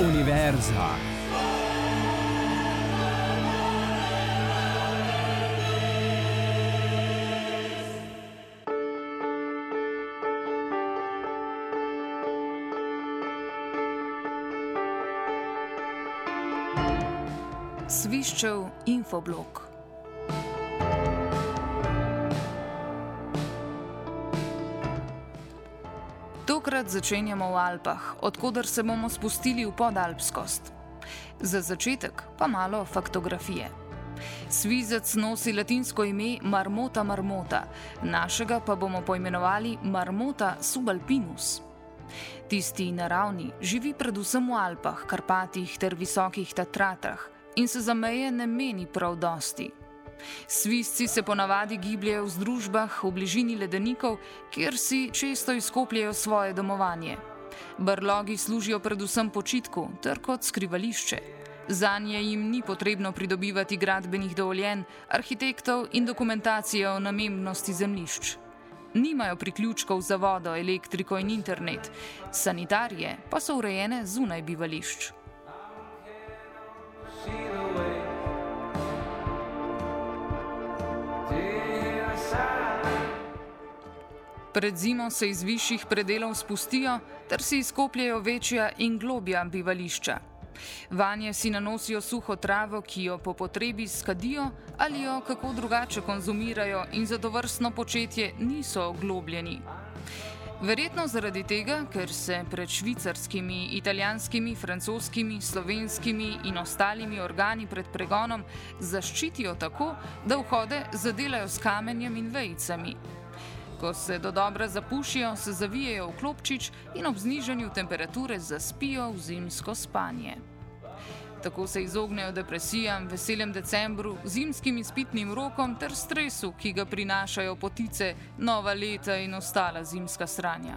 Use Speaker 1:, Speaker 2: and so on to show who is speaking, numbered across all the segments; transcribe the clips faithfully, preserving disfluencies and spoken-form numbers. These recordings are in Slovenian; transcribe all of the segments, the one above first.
Speaker 1: Univerza.
Speaker 2: Sviščev infoblog. Tokrat začenjamo v Alpah, odkoder se bomo spustili v podalpskost. Za začetek pa malo faktografije. Svizec nosi latinsko ime Marmota marmota, našega pa bomo poimenovali Marmota subalpinus. Tisti naravni živi predvsem v Alpah, Karpatih ter visokih Tatratah in se za meje ne meni prav dosti. Svizci se ponavadi gibljejo v združbah v bližini ledenikov, kjer si često izkopljejo svoje domovanje. Brlogi služijo predvsem počitku ter kot skrivališče. Zanje jim ni potrebno pridobivati gradbenih dovoljenj, arhitektov in dokumentacije o namembnosti zemljišč. Nimajo priključkov za vodo, elektriko in internet, sanitarije pa so urejene zunaj bivališč. Pred zimo se iz višjih predelov spustijo ter si izkopljejo večja in globja bivališča. Vanje si nanosijo suho travo, ki jo po potrebi skadijo ali jo kako drugače konzumirajo in za tovrstno početje niso oglobljeni. Verjetno zaradi tega, ker se pred švicarskimi, italijanskimi, francoskimi, slovenskimi in ostalimi organi pred pregonom zaščitijo tako, da vhode zadelajo s kamenjem in vejicami. Ko se dodobra zapušijo, se zavijejo v klopčič in ob znižanju temperature zaspijo v zimsko spanje. Tako se izognejo depresijam, veselem decembru, zimskim izpitnim rokom ter stresu, ki ga prinašajo potice, nova leta in ostala zimska sranja.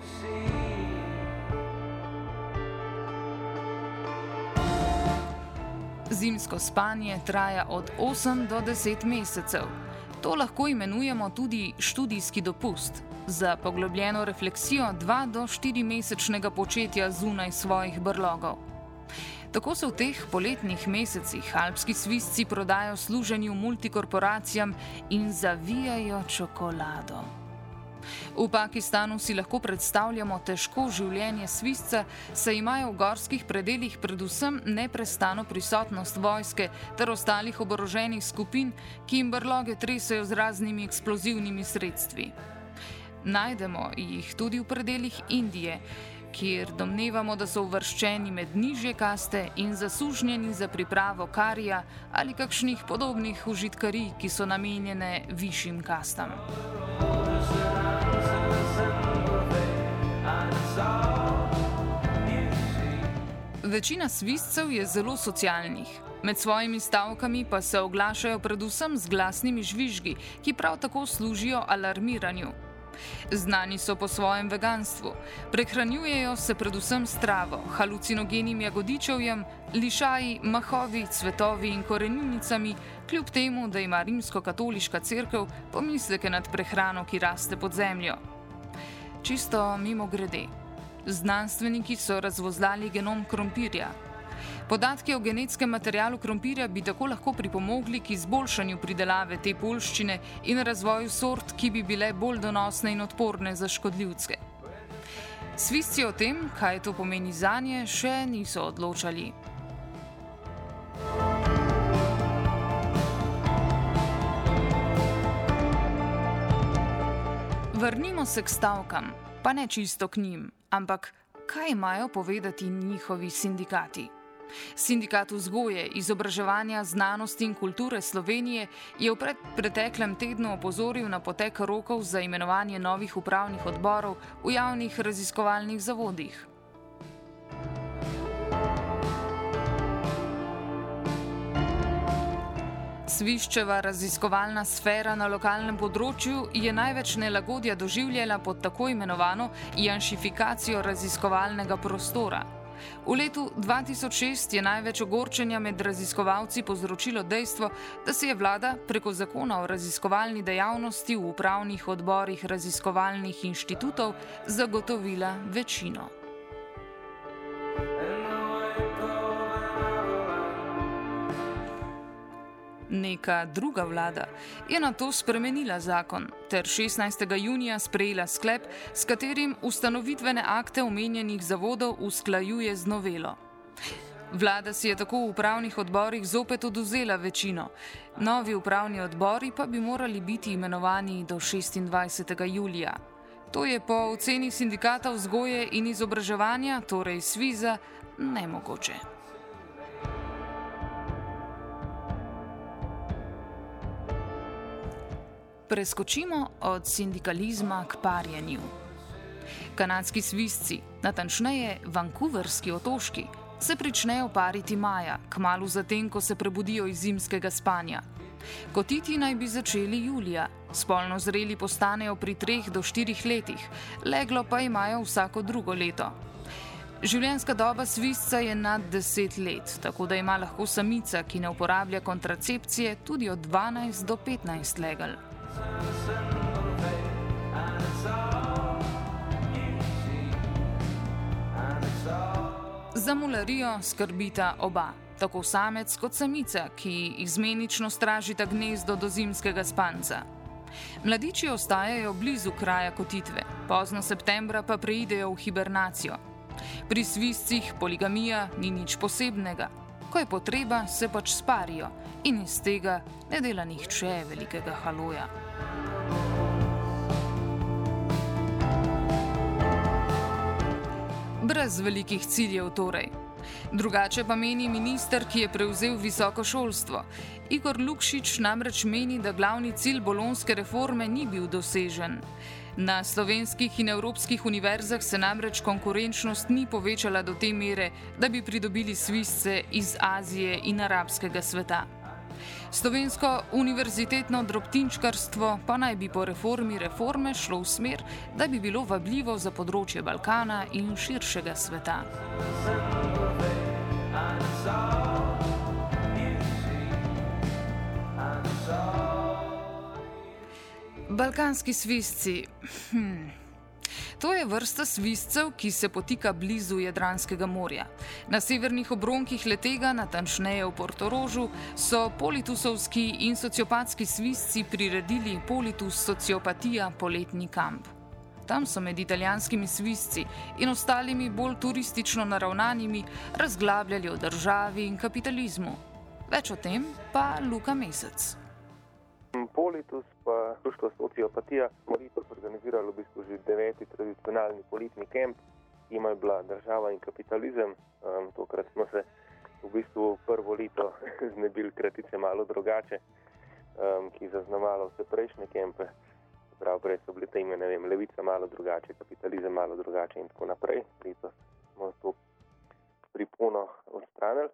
Speaker 2: Zimsko spanje traja od osem do deset mesecev. To lahko imenujemo tudi študijski dopust, za poglobljeno refleksijo dva do štiri mesečnega početja zunaj svojih brlogov. Tako se v teh poletnih mesecih alpski svizci prodajo služenju multikorporacijam in zavijajo čokolado. V Pakistanu si lahko predstavljamo težko življenje svizca, saj imajo v gorskih predelih predvsem neprestano prisotnost vojske ter ostalih oboroženih skupin, ki jim brloge tresejo z raznimi eksplozivnimi sredstvi. Najdemo jih tudi v predelih Indije, kjer domnevamo, da so uvrščeni med nižje kaste in zasužnjeni za pripravo karija ali kakšnih podobnih užitkarij, ki so namenjene višjim kastam. Večina svizcev je zelo socialnih. Med svojimi stavkami pa se oglašajo predvsem z glasnimi žvižgi, ki prav tako služijo alarmiranju. Znani so po svojem veganstvu. Prehranjujejo se predvsem s travo, halucinogenim jagodičevjem, lišaji, mahovi, cvetovi in koreninicami, kljub temu, da ima rimskokatoliška cerkev pomisleke nad prehrano, ki raste pod zemljo. Čisto mimogrede. Znanstveniki so razvozlali genom krompirja. Podatki o genetskem materialu krompirja bi tako lahko pripomogli k izboljšanju pridelave te poljščine in razvoju sort, ki bi bile bolj donosne in odporne za škodljivce. Svizci o tem, kaj to pomeni zanje, še niso odločali. Vrnimo se k stavkam, pa ne čisto k njim, ampak kaj imajo povedati njihovi sindikati? Sindikat vzgoje, izobraževanja, znanosti in kulture Slovenije je v pred preteklem tednu opozoril na potek rokov za imenovanje novih upravnih odborov v javnih raziskovalnih zavodih. Sviščeva raziskovalna sfera na lokalnem področju je največ nelagodja doživljala pod tako imenovano janšifikacijo raziskovalnega prostora. V letu dva tisoč šest je največ ogorčenja med raziskovalci povzročilo dejstvo, da se je vlada preko zakona o raziskovalni dejavnosti v upravnih odborih raziskovalnih inštitutov zagotovila večino. Neka druga vlada je na to spremenila zakon ter šestnajstega junija sprejela sklep, s katerim ustanovitvene akte omenjenih zavodov usklajuje z novelo. Vlada si je tako v upravnih odborih zopet odvzela večino. Novi upravni odbori pa bi morali biti imenovani do šestindvajsetega julija. To je po oceni sindikata vzgoje in izobraževanja, torej Sviza, nemogoče. Preskočimo od sindikalizma k parjenju. Kanadski svizci, natančneje vancouverski otoški, se pričnejo pariti maja, kmalu zatem, ko se prebudijo iz zimskega spanja. Kotiti naj bi začeli julija, spolno zreli postanejo pri treh do štirih letih, leglo pa imajo vsako drugo leto. Življenjska doba svizca je nad deset let, tako da ima lahko samica, ki ne uporablja kontracepcije, tudi od dvanajst do petnajst legel. Za mularijo skrbita oba, tako samec kot samica, ki izmenično stražita gnezdo do zimskega spanca. Mladiči ostajajo blizu kraja kotitve, pozno septembra pa preidejo v hibernacijo. Pri svizcih poligamija ni nič posebnega. Ko je potreba, se pač sparijo in iz tega ne dela nihče velikega haloja. Brez velikih ciljev torej. Drugače pa meni minister, ki je prevzel visoko šolstvo. Igor Lukšič namreč meni, da glavni cilj bolonjske reforme ni bil dosežen. Na slovenskih in evropskih univerzah se namreč konkurenčnost ni povečala do te mere, da bi pridobili svizce iz Azije in arabskega sveta. Slovensko univerzitetno drobtinčkarstvo pa naj bi po reformi reforme šlo v smer, da bi bilo vabljivo za področje Balkana in širšega sveta. Balkanski svizci. Hm. To je vrsta svizcev, ki se potika blizu Jadranskega morja. Na severnih obronkih letega, natančneje v Portorožu, so politusovski in sociopatski svizci priredili Politus sociopatija poletni kamp. Tam so med italijanskimi svizci in ostalimi bolj turistično naravnanimi razglabljali o državi in kapitalizmu. Več o tem pa Luka Mesec.
Speaker 1: Politus pa društvo sociopatija smo letos organizirali v bistvu že deveti tradicionalni poletni kemp, ki ima bila država in kapitalizem. Um, tokrat smo se v bistvu prvo leto znebili kratice malo drugače, um, ki zaznamalo vse prejšnje kempe. Prav prej so bile teme, ne vem, levica malo drugače, kapitalizem malo drugače in tako naprej. Letos smo to pripono odstranili.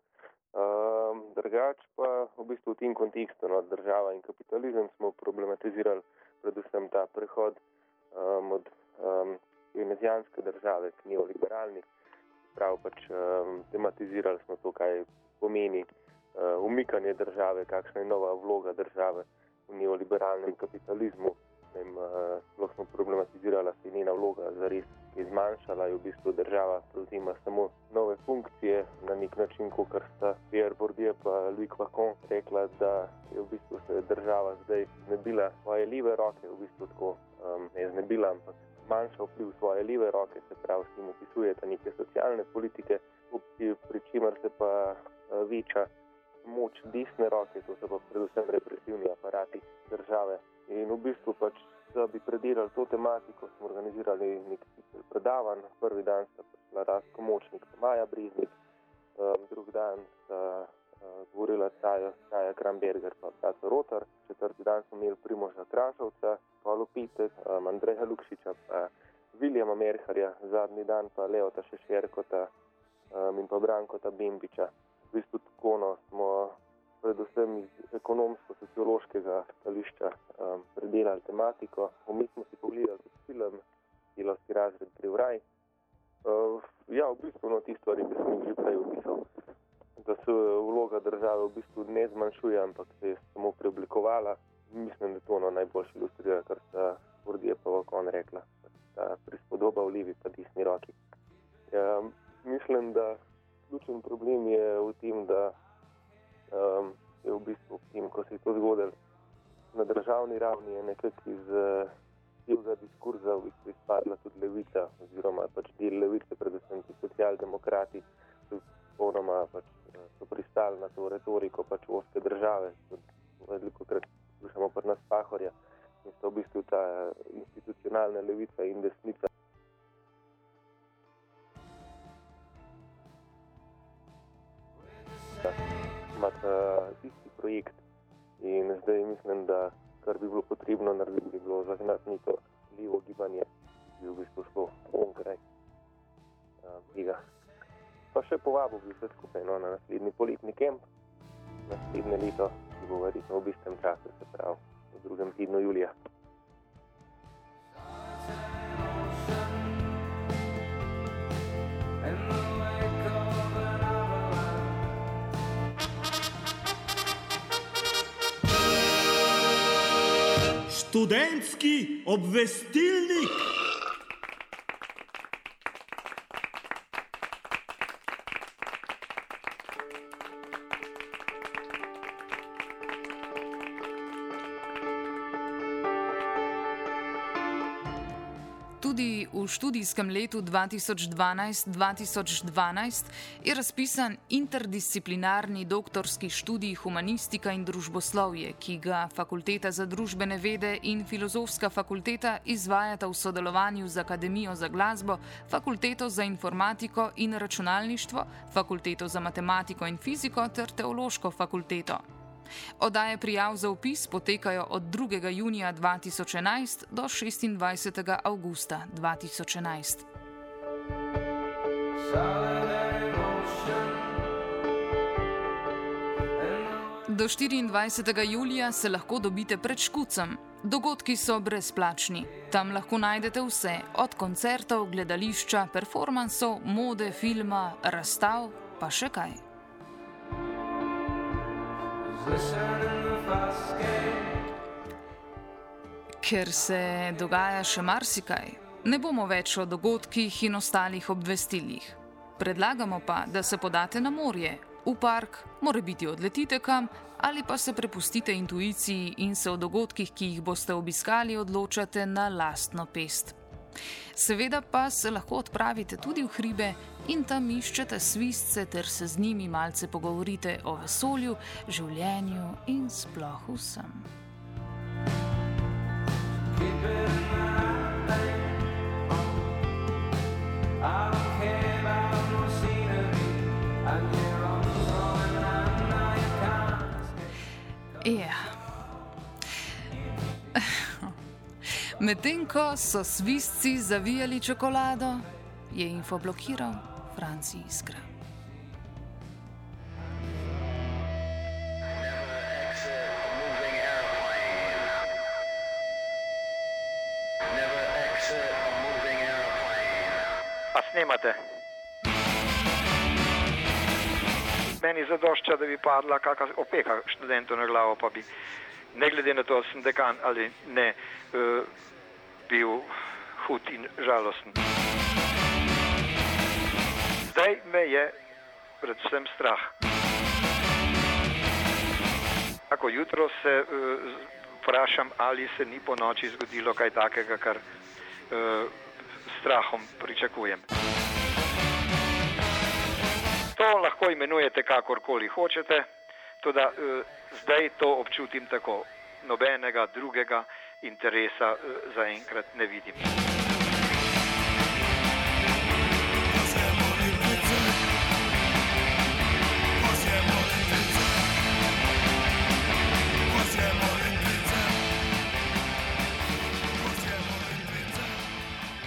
Speaker 1: Um, drugač pa v bistvu v tem kontekstu, no, država in kapitalizem, smo problematizirali predvsem ta prehod um, od um, keynesijanske države k neoliberalni. Prav pač um, tematizirali smo to, kaj pomeni uh, umikanje države, kakšna je nova vloga države v neoliberalnem kapitalizmu. Vem, uh, sploh smo problematizirali, se je njena vloga zares je zmanjšala, je v bistvu država prevzima samo nove funkcije na nek način, kot sta Pierre Bourdieu pa Louis Quacon rekla, da je v bistvu se država zdaj znebila svoje leve roke, v bistvu tako um, ne znebila, ampak manjša vpliv svoje leve roke, se pravi, s tem opisujeta neke socialne politike, pri čemer se pa uh, veča moč desne roke, to so pa predvsem represivni aparati države. In v bistvu pač, da bi predelali to tematiko, smo organizirali nek cikel predavanj. Prvi dan sta prišla Rastko Močnik, Maja Breznik, um, drug dan sta uh, govorila Taja, Taja Kramberger pa Taco Rotar, četrti dan smo imeli Primoža Krašovca, Pavlo Pitek, um, Andreja Lukšiča pa Viljama Merharja, zadnji dan pa Leota Šešerkota um, in pa Brankota Bembiča. V bistvu tako no, smo predvsem iz ekonomsko-sociološkega stališča um, predelali tematiko. Mi smo si pogledali tudi film Delavski razred gre v raj. Uh, ja, v bistvu no, ti stvari, ki sem jih že prej opisal, da se vloga države v bistvu ne zmanjšuje, ampak se je samo preoblikovala. Mislim, da to no, najboljše ilustrira, kar sta Bourdieu pa Quacon rekla, ta prispodoba v levi pa desni roki. Ja, mislim, da ključen problem je v tem, da um, je v bistvu v tem ko se je to zgodilo na državni ravni, je nekako iz tega diskurza v bistvu izpadla tudi levica, oziroma pač del levice, predvsem ti socialdemokrati, so ponoma pač so pristali na to retoriko pač ozke države. Velikokrat slušamo pri nas Pahorja in sta v bistvu ta institucionalna levica in desnica. Imata isti projekt in zdaj mislim, da kar bi bilo potrebno narediti, bi bilo zagnati neko levo gibanje, ki bi v bistvu šlo onkraj tega. Pa še povabil bi vse skupaj no, na naslednji poletni kemp, naslednje leto, ki bo verjetno v istem času, se pravi v drugem tednu julija.
Speaker 3: Študentski obvestilnik.
Speaker 2: Tudi v študijskem letu dva tisoč dvanajst dva tisoč dvanajst je razpisan interdisciplinarni doktorski študij Humanistika in družboslovje, ki ga Fakulteta za družbene vede in Filozofska fakulteta izvajata v sodelovanju z Akademijo za glasbo, Fakulteto za informatiko in računalništvo, Fakulteto za matematiko in fiziko ter Teološko fakulteto. Oddaje prijav za vpis potekajo od drugega junija dva tisoč enajst do šestindvajsetega avgusta dva tisoč enajst. Do štiriindvajsetega julija se lahko dobite pred Škucem. Dogodki so brezplačni. Tam lahko najdete vse, od koncertov, gledališča, performansov, mode, filma, razstav, pa še kaj. Ker se dogaja še marsikaj, ne bomo več o dogodkih in ostalih obvestilih. Predlagamo pa, da se podate na morje, v park, morebiti odletite kam ali pa se prepustite intuiciji in se o dogodkih, ki jih boste obiskali, odločate na lastno pest. Seveda pa se lahko odpravite tudi v hribe in tam iščete svizce ter se z njimi malce pogovorite o vesolju, življenju in sploh vsem. Ja. Medtem ko so svizci zavijali čokolado, je info blokiral Franci Iskra.
Speaker 4: A snemate? Meni zadošča, da bi padla kakšna opeka študentu na glavo, pa bi, ne glede na to, sem dekan ali ne, uh, bil hud in žalosten. Zdaj me je predvsem strah. Tako jutro se uh, vprašam, ali se ni po noči zgodilo kaj takega, kar uh, strahom pričakujem. To lahko imenujete kakorkoli hočete, toda uh, zdaj to občutim tako. Nobenega drugega interesa uh, zaenkrat ne vidim.